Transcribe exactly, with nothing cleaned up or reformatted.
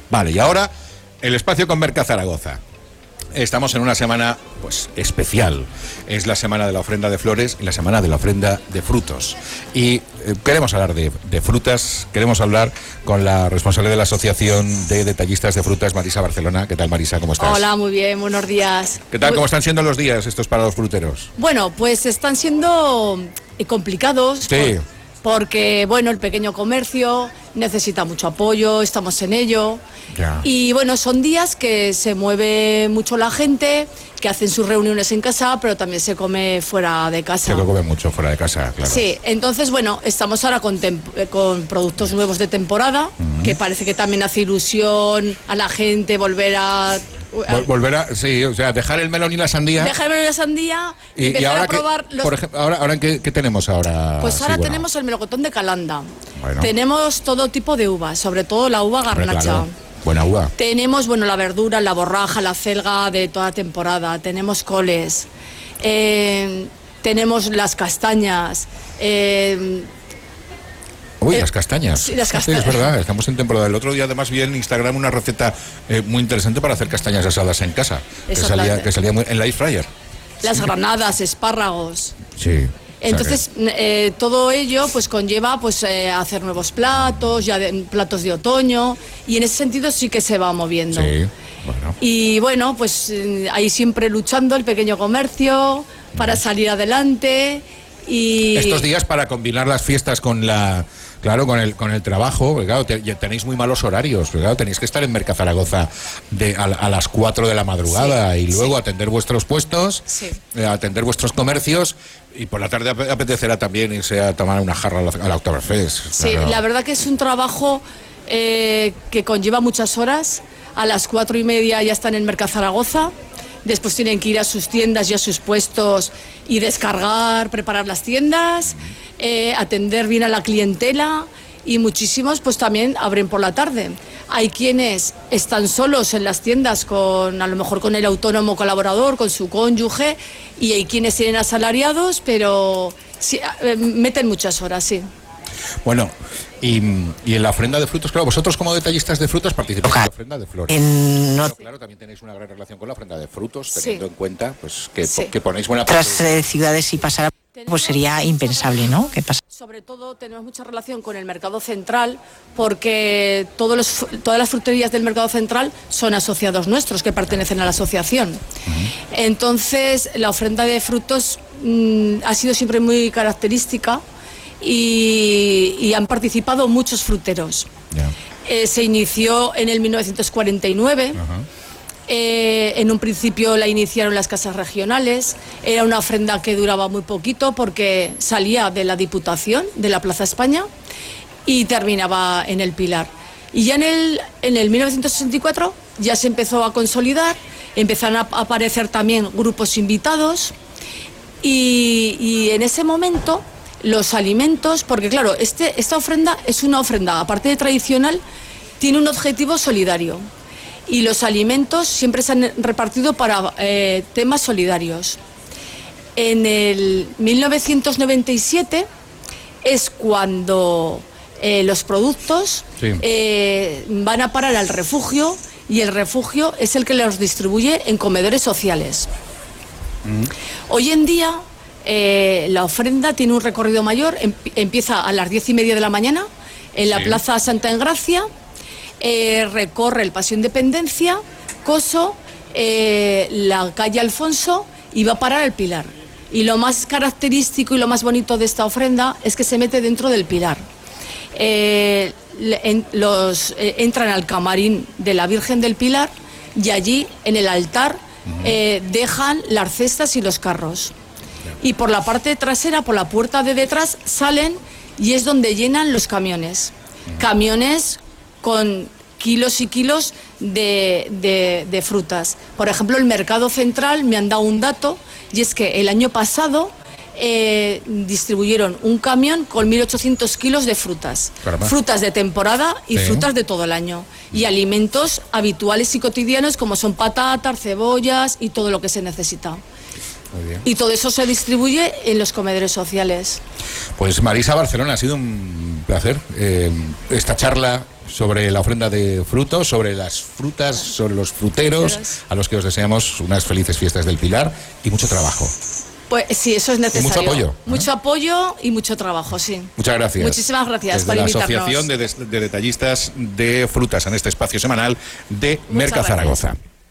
Vale, y ahora el espacio con Merca Zaragoza. Estamos en una semana pues especial. Es la semana de la ofrenda de flores y la semana de la ofrenda de frutos. Y eh, queremos hablar de, de frutas, queremos hablar con la responsable de la Asociación de Detallistas de Frutas, Marisa Barcelona. ¿Qué tal, Marisa? ¿Cómo estás? Hola, muy bien, buenos días. ¿Qué tal? Muy... ¿Cómo están siendo los días estos para los fruteros? Bueno, pues están siendo complicados. Sí. Por... Porque, bueno, el pequeño comercio necesita mucho apoyo, estamos en ello. Ya. Y, bueno, son días que se mueve mucho la gente, que hacen sus reuniones en casa, pero también se come fuera de casa. Se lo come mucho fuera de casa, claro. Sí, entonces, bueno, estamos ahora con, con productos nuevos de temporada, uh-huh. que parece que también hace ilusión a la gente volver a... Vol- volver a, sí, o sea, dejar el melón y la sandía. Dejar el melón y la sandía y, y, y ahora a probar que, los... por ejemplo, ahora, ahora ¿qué, qué tenemos ahora? Pues ahora sí, bueno. tenemos el melocotón de Calanda. Bueno. Tenemos todo tipo de uvas, sobre todo la uva garnacha. Claro. Buena uva. Tenemos, bueno, la verdura, la borraja, la celga de toda temporada. Tenemos coles. Eh, tenemos las castañas. Eh, Uy, eh, las castañas. Sí, las castañas. Sí, es verdad, estamos en temporada. El otro día además vi en Instagram una receta eh, muy interesante para hacer castañas asadas en casa. Que salía, que salía muy, en la air fryer. Las sí. granadas, espárragos. Sí. Entonces, o sea que... eh, todo ello pues conlleva pues eh, hacer nuevos platos, ya de, platos de otoño, y en ese sentido sí que se va moviendo. Sí, bueno. Y bueno, pues eh, ahí siempre luchando el pequeño comercio para no. salir adelante. Y estos días para combinar las fiestas con la... Claro, con el con el trabajo, porque claro, te, tenéis muy malos horarios, porque claro, tenéis que estar en Merca Zaragoza de, a, a las cuatro de la madrugada sí, y luego sí. atender vuestros puestos, sí. eh, atender vuestros comercios, y por la tarde apetecerá también irse a tomar una jarra a la, a la Oktoberfest. Sí, claro. La verdad que es un trabajo eh, que conlleva muchas horas. A las cuatro y media ya están en Merca Zaragoza. Después tienen que ir a sus tiendas y a sus puestos y descargar, preparar las tiendas, eh, atender bien a la clientela, y muchísimos pues también abren por la tarde. Hay quienes están solos en las tiendas, con a lo mejor con el autónomo colaborador, con su cónyuge, y hay quienes tienen asalariados, pero sí, eh, meten muchas horas, sí. Bueno, y, y en la ofrenda de frutos, claro, vosotros como detallistas de frutas participáis en la ofrenda de flores. En... Pero, claro, también tenéis una gran relación con la ofrenda de frutos, teniendo sí. en cuenta pues que, sí. que ponéis buena parte. Otras eh, ciudades si pasara, pues sería impensable, ¿no? ¿Qué pasa? Sobre todo tenemos mucha relación con el mercado central, porque todos los, todas las fruterías del mercado central son asociados nuestros que pertenecen a la asociación. Uh-huh. Entonces, la ofrenda de frutos mmm, ha sido siempre muy característica. Y, y han participado muchos fruteros. Yeah. Eh, se inició en el mil novecientos cuarenta y nueve. Uh-huh. eh, en un principio la iniciaron las casas regionales. Era una ofrenda que duraba muy poquito porque salía de la Diputación, de la Plaza España, y terminaba en el Pilar. Y ya en el, en el mil novecientos sesenta y cuatro ya se empezó a consolidar, empezaron a aparecer también grupos invitados, y, y en ese momento los alimentos, porque claro, este, esta ofrenda es una ofrenda, aparte de tradicional, tiene un objetivo solidario, y los alimentos siempre se han repartido para eh, temas solidarios. En el mil novecientos noventa y siete es cuando eh, los productos sí. eh, van a parar al refugio, y el refugio es el que los distribuye en comedores sociales. Mm. Hoy en día Eh, la ofrenda tiene un recorrido mayor, em, empieza a las diez y media de la mañana en la sí. Plaza Santa Engracia, eh, recorre el Paseo Independencia, Coso, eh, la calle Alfonso, y va a parar el Pilar. Y lo más característico y lo más bonito de esta ofrenda es que se mete dentro del Pilar. Eh, en, los, eh, entran al camarín de la Virgen del Pilar, y allí en el altar uh-huh. eh, dejan las cestas y los carros. Y por la parte trasera, por la puerta de detrás, salen, y es donde llenan los camiones. Camiones con kilos y kilos de, de, de frutas. Por ejemplo, el Mercado Central me han dado un dato, y es que el año pasado eh, distribuyeron un camión con mil ochocientos kilos de frutas. Caramba. Frutas de temporada y sí. frutas de todo el año. Y alimentos habituales y cotidianos como son patatas, cebollas y todo lo que se necesita. Muy bien. Y todo eso se distribuye en los comedores sociales. Pues Marisa Barcelona, ha sido un placer eh, esta charla sobre la ofrenda de frutos, sobre las frutas, sobre los fruteros, a los que os deseamos unas felices fiestas del Pilar y mucho trabajo. Pues sí, eso es necesario. Y mucho apoyo. Mucho ¿eh? apoyo y mucho trabajo, sí. Muchas gracias. Muchísimas gracias Desde por la invitarnos. Asociación de, de Detallistas de Frutas en este espacio semanal de Merca Zaragoza.